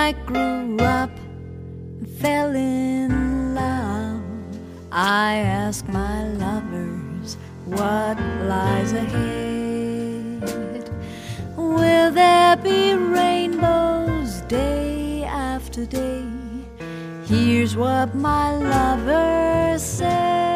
I grew up and fell in love, I ask my lovers what lies ahead. Will there be rainbows day after day? Here's what my lover said.